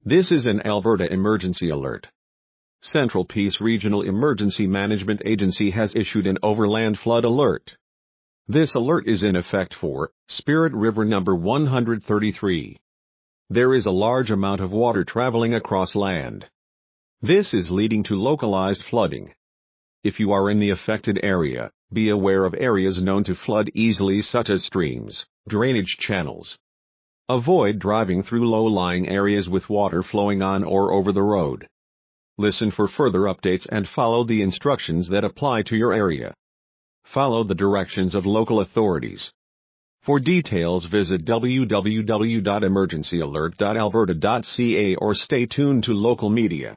This is an Alberta emergency alert. Central Peace Regional Emergency Management Agency has issued an overland flood alert. This alert is in effect for Spirit River number 133. There is a large amount of water traveling across land. This is leading to localized flooding. If you are in the affected area, be aware of areas known to flood easily such as streams, drainage channels. Avoid driving through low-lying areas with water flowing on or over the road. Listen for further updates and follow the instructions that apply to your area. Follow the directions of local authorities. For details, visit www.emergencyalert.alberta.ca or stay tuned to local media.